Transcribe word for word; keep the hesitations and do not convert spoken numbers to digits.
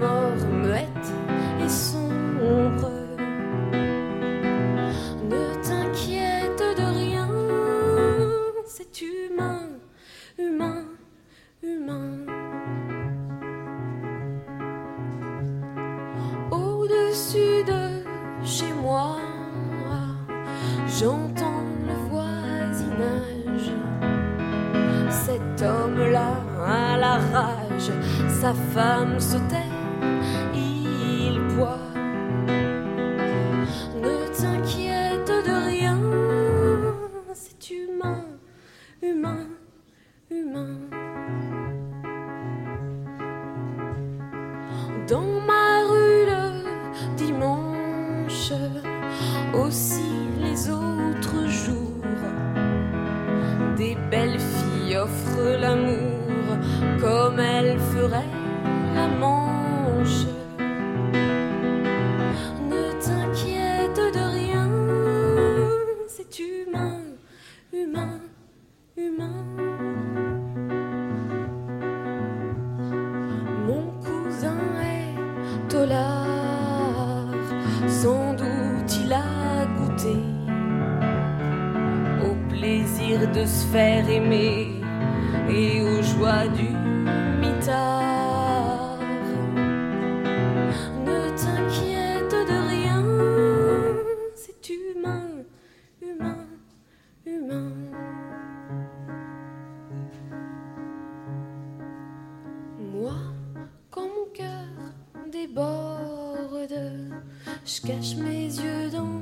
mort muette et sombre. Ne t'inquiète de rien, c'est humain, humain, humain. Au-dessus de chez moi, j'entends le voisinage. Cet homme-là a la rage, sa femme se tait, il boit. Ne t'inquiète de rien, c'est humain, humain, humain. Dans ma rue le dimanche, aussi les autres jours, des belles filles offrent l'amour comme elles feraient la Manche. Ne t'inquiète de rien, c'est humain, humain, humain. Mon cousin est tolard, sans doute il a goûté au plaisir de se faire aimer et aux joies du mitard. Ne t'inquiète de rien, c'est humain, humain, humain. Moi, quand mon cœur déborde, je cache mes yeux dans